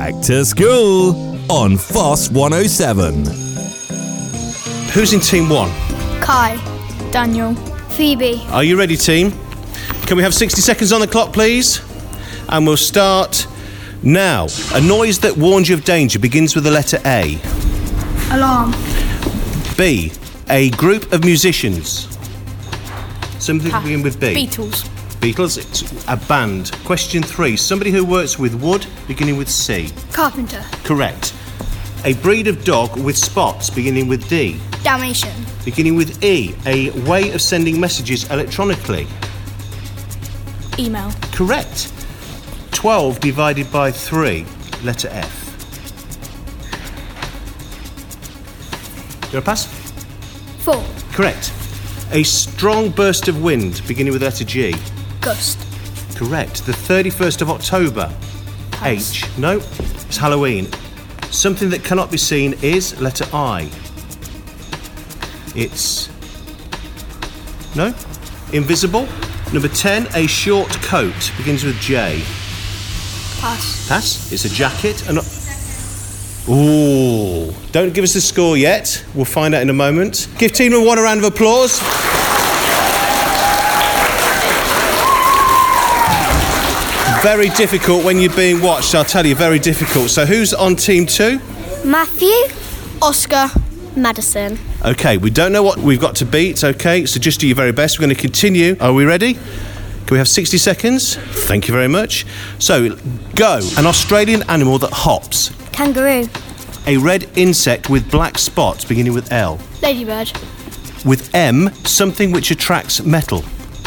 Back to school on FOSS 107. Who's in team 1? Kai, Daniel, Phoebe. Are you ready, team? Can we have 60 seconds on the clock, please? And we'll start now. A noise that warns you of danger begins with the letter A. Alarm. B. A group of musicians. Something to begin with B. Beatles. Beatles. It's a band. Question 3. Somebody who works with wood, beginning with C. Carpenter. Correct. A breed of dog with spots, beginning with D. Dalmatian. Beginning with E. A way of sending messages electronically. Email. Correct. 12 divided by 3, letter F. You're a pass? 4. Correct. A strong burst of wind, beginning with letter G. Gust. Correct. The 31st of October. Pass. H. No, it's Halloween. Something that cannot be seen is letter I. It's... No? Invisible. Number 10, a short coat, begins with J. Pass. Pass. It's a jacket. Ooh. Don't give us the score yet. We'll find out in a moment. Give team number 1 a round of applause. Very difficult when you're being watched, I'll tell you, very difficult. So who's on team 2? Matthew. Oscar. Madison. Okay, we don't know what we've got to beat, okay? So just do your very best. We're going to continue. Are we ready? Can we have 60 seconds? Thank you very much. So, go. An Australian animal that hops. Kangaroo. A red insect with black spots, beginning with L. Ladybird. With M, something which attracts metal.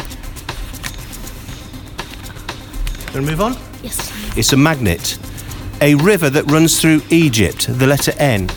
Going to move on? Yes. It's a magnet. A river that runs through Egypt, the letter N.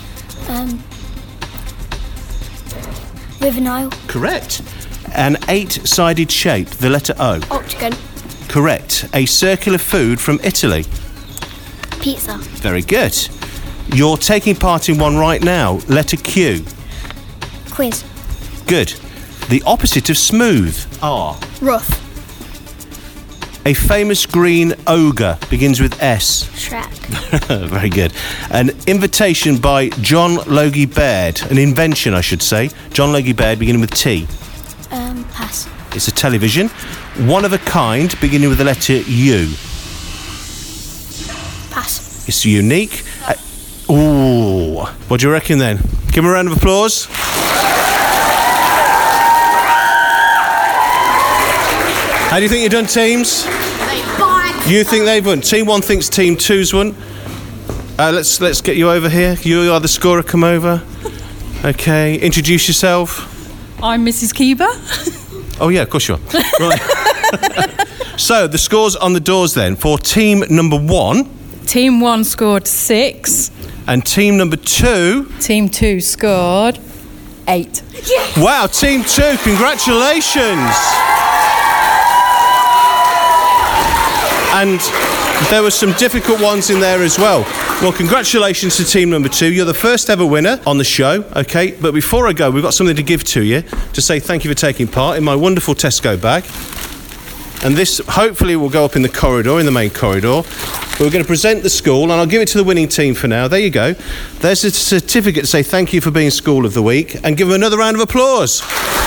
River Nile. Correct. An 8-sided shape, the letter O. Octagon. Correct. A circular food from Italy. Pizza. Very good. You're taking part in one right now, letter Q. Quiz. Good. The opposite of smooth, R. Rough. A famous green ogre, begins with S. Shrek. Very good. An invitation by John Logie Baird, an invention, I should say. John Logie Baird, beginning with T. Pass. It's a television. One of a kind, beginning with the letter U. Pass. It's unique. Ooh. What do you reckon then? Give him a round of applause. How do you think you've done, teams? You think they've won? Team 1 thinks Team 2's won. Let's get you over here. You are the scorer. Come over. Okay. Introduce yourself. I'm Mrs. Keeber. Oh yeah, of course you are. Right. So the scores on the doors then for team number 1. Team 1 scored 6. And team number 2. Team 2 scored 8. Yes. Wow, team 2, congratulations. And there were some difficult ones in there as well. Well, congratulations to team number 2. You're the first ever winner on the show, okay? But before I go, we've got something to give to you to say thank you for taking part in my wonderful Tesco bag. And this hopefully will go up in the corridor, in the main corridor. But we're going to present the school, and I'll give it to the winning team for now. There you go. There's a certificate to say thank you for being School of the Week, and give them another round of applause.